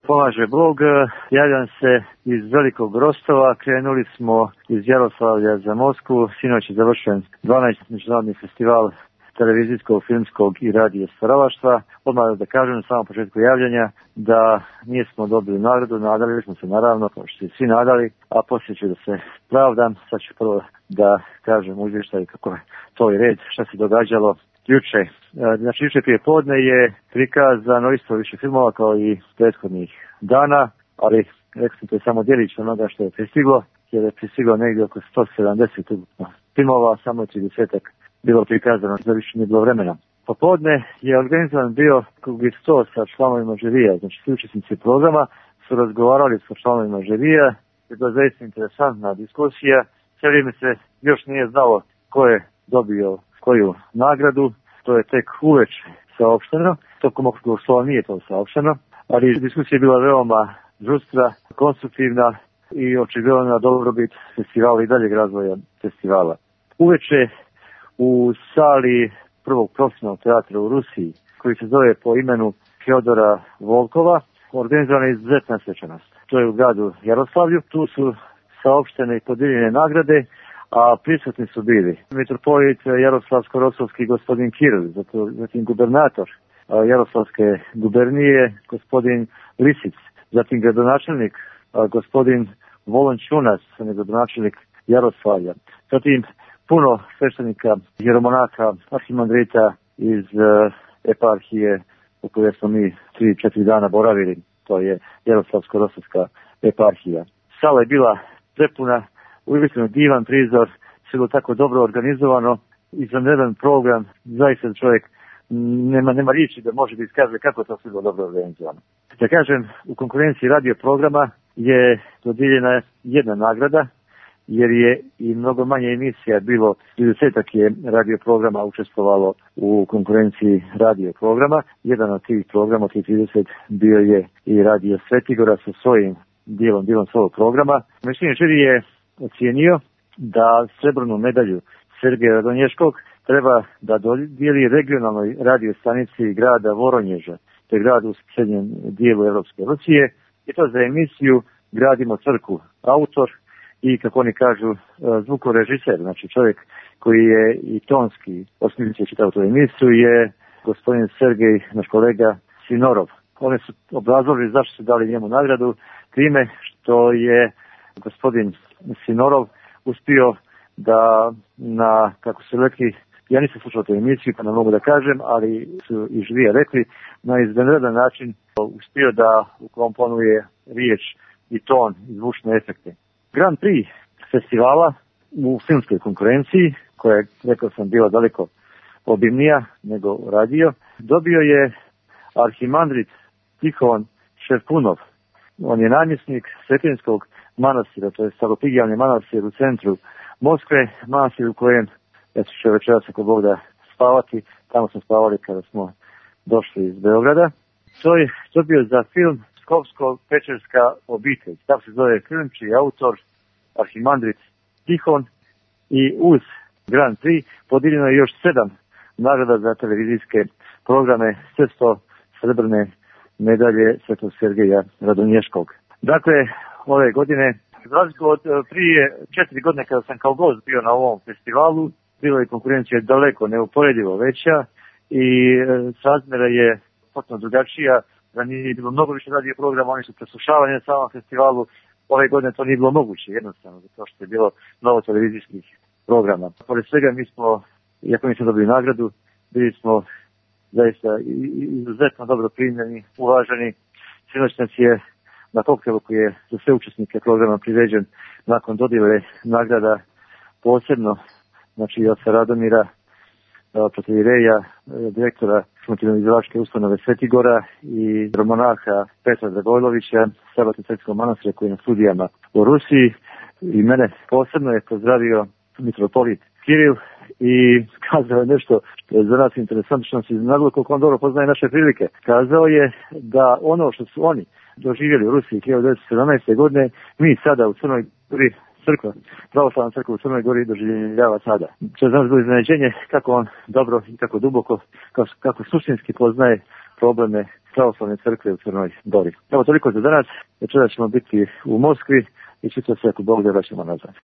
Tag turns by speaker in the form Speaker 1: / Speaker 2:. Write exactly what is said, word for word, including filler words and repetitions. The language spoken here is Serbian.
Speaker 1: Pomaže Bog, javljam se iz Velikog Rostova, krenuli smo iz Jaroslavlja za Moskvu, sinoć je završen dvanaesti međunarodni festival televizijskog, filmskog i radio stvaralaštva. Odmah da kažem na samom početku javljanja da nismo dobili nagradu, nadali smo se naravno, kao što se svi nadali, a poslije ću da se pravdam. Sad ću prvo da kažem u izvještaju kako je to i red, šta se događalo juče. Znači, juče prije podne je prikazano isto više filmova kao i prethodnih dana, ali rekao sam to je samo djelić onoga što je pristiglo, jer je pristiglo negdje oko sto sedamdeset filmova, samo tridesetak bilo prikazano, za više nije bilo vremena. Popodne je organizovan bio krugli sto sa članovima žirija, znači svi učesnici programa su razgovarali sa članovima žirija, je bila zaista interesantna diskusija, sve vrijeme se još nije znalo ko je dobio koju nagradu, to je tek uveče saopšteno, tokom okruglog stola nije to saopšteno, ali diskusija je bila veoma žustra, konstruktivna i očigledno na dobrobit festivala i daljeg razvoja festivala. Uveče u sali prvog profesionalnog teatra u Rusiji, koji se zove po imenu Fjodora Volkova, organizovana je izuzetna svečanost. To je u gradu Jaroslavlju, tu su saopštene i podijeljene nagrade, a prisutni su bili mitropolit Jaroslavsko-Rosovski gospodin Kiril, zatim gubernator Jaroslavske gubernije gospodin Lisic, zatim gradonačelnik gospodin Volon Čunas, gradonačelnik Jaroslavlja, zatim puno sveštenika, jeromonaka, arhimandrita iz uh, eparhije u kojoj smo mi tri četiri dana boravili, to je Jaroslavsko-Rosovska eparhija. Sala je bila prepuna, uistinu divan prizor, sve bilo tako dobro organizovano, izvanredan program, zaista čovjek nema, nema riječi da može da iskaže kako to sve bilo dobro organizovano. Da kažem, u konkurenciji radio programa je dodijeljena jedna nagrada, jer je i mnogo manje emisija bilo, tridesetak je radio programa učestvovalo u konkurenciji radio programa. Jedan od tih programa, tih trideset, bio je i Radio Svetigora sa svojim dijelom, dijelom svog programa. Mišljenje žiri je ocijenio da srebrnu medalju Sergeja Radonješkog treba da dodijeli regionalnoj radio stanici grada Voronježa, to je grad u srednjem dijelu Evropske Rusije, i to za emisiju Gradimo crkvu. Autor i, kako oni kažu, zvukorežiser, znači čovjek koji je i tonski osmislio čitao tu emisiju, je gospodin Sergej, naš kolega Sinorov. Oni su obrazložili zašto su dali njemu nagradu, time što je gospodin Sinorov uspio da na, kako su rekli, ja nisam slušao tu emisiju pa ne mogu da kažem, ali su i žirija rekli, na izvanredan način uspio da ukomponuje riječ i ton i zvučne efekte. Grand Prix festivala u filmskoj konkurenciji, koja je, rekao sam, bila daleko obimnija nego radio, dobio je arhimandrit Tihon Ševkunov. On je namjesnik Svetinskog manastira, to je Staropigijalni manastir u centru Moskve, manastir u kojem, ja ću večeras ako Bog da spavati, tamo smo spavali kada smo došli iz Beograda. To je dobio za film Pskovsko-Pečerska obitelj. Tako se zove film, čiji autor arhimandrit Tihon, i uz Grand Prix podijeljeno je još sedam nagrada za televizijske programe, sve sto srebrne medalje Svetog Sergeja Radonješkog. Dakle, ove godine, razliku od prije četiri godine kada sam kao gost bio na ovom festivalu, bila je konkurencija daleko neuporedivo veća i srazmjera je potpuno drugačija, da nije bilo mnogo više radio programa, oni su preslušavani na samom festivalu. Ove godine to nije bilo moguće, jednostavno, zato što je bilo mnogo televizijskih programa. Pored svega mi smo, iako nismo dobili nagradu, bili smo zaista izuzetno dobro primljeni, uvaženi. Sinoć nas je na koktelu koji je za sve učesnike programa priređen nakon dodjele nagrada posebno, znači od Radomira, protoijereja, direktora Šumotivno-izdavačke ustanove Svetigora i romonaha Petra Dragojlovića, Sabatno-Svetskog manastira koji je na studijama u Rusiji, i mene posebno je pozdravio mitropolit Kiril i kazao je nešto što je za nas interesantno, što nam se iznenadilo koliko on dobro poznaje naše prilike. Kazao je da ono što su oni doživjeli u Rusiji hiljadu devetsto sedamnaeste. godine, mi sada u Crnoj Gori, crkva, pravoslavna crkva u Crnoj Gori doživljava sada. Što je za nas bilo iznenađenje kako on dobro i kako duboko, kako, kako suštinski poznaje probleme pravoslavne crkve u Crnoj Gori. Evo toliko za danas, večera ćemo biti u Moskvi i čito se ako Bog da vraćamo nazad.